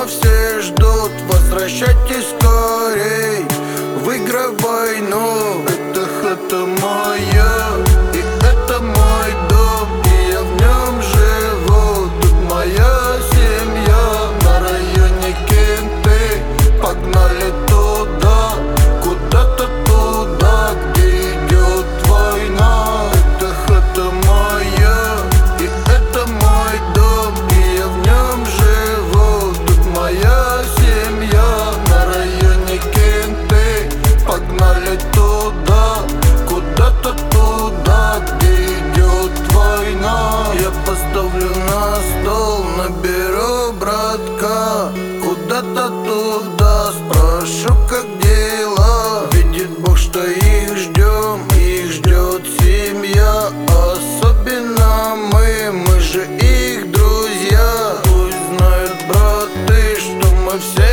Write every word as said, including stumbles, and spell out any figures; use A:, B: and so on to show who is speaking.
A: дома все ждут, возвращайтесь скорей. Выиграй войну, эта хата моя, и это мой дом, и я в нем живу. Тут моя семья, на районе кенты. Погнали туда, куда-то туда, где идет война. Это хата моя, и это мой дом, и я в нем живу. Тут моя семья, на районе кенты. Погнали туда, куда-то туда, где идет война. Я поставлю на стол, наберу братка. Куда-то туда, спрошу, как дела. Видит Бог, что их ждем, их ждет семья. Особенно мы, мы же их друзья. Пусть знают браты, что мы все